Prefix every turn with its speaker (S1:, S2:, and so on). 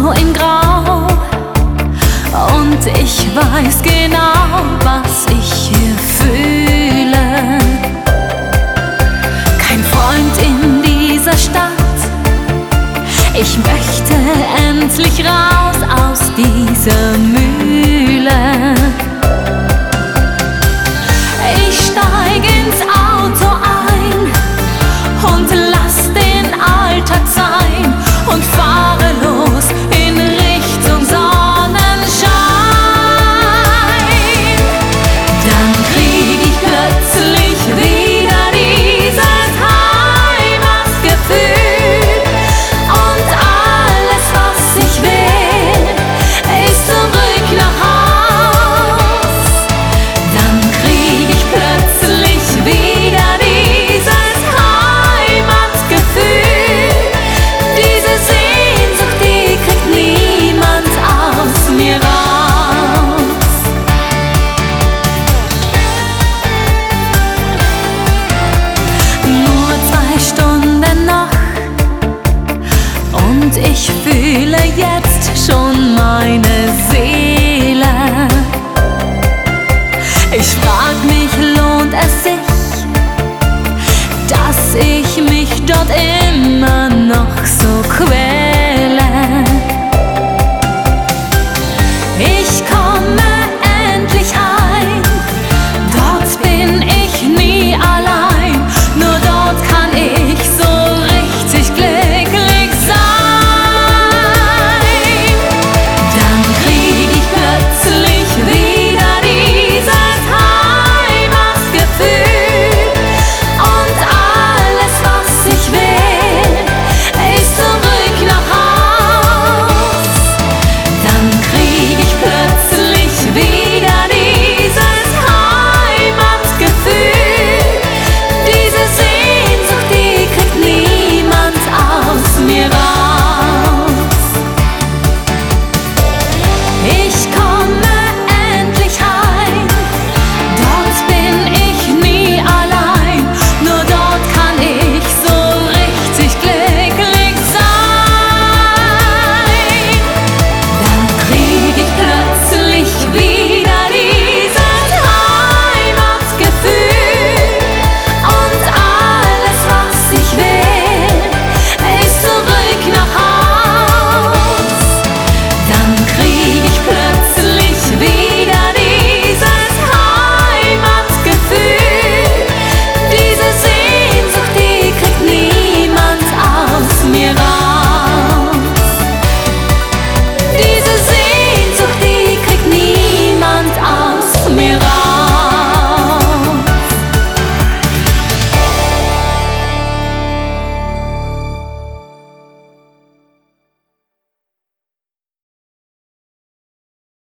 S1: so in Grau. Und ich weiß genau, was ich hier fühle. Kein Freund in dieser Stadt. Ich möchte endlich raus aus dieser Mühle. Ich steig ins Auto ein und lass den Alltag sein und fahre los in Richtung Sonnenschein. Dann krieg ich plötzlich wieder dieses Heimatgefühl und alles, was ich will, ist zurück nach Haus. Dann krieg ich plötzlich wieder dieses Heimatgefühl. Diese Sehnsucht, die kriegt niemand aus mir raus. Nur 2 Stunden noch und ich fühle jetzt schon meine Seele. Ich frag mich, lohnt es sich, dass ich mich dort immer noch so quäle?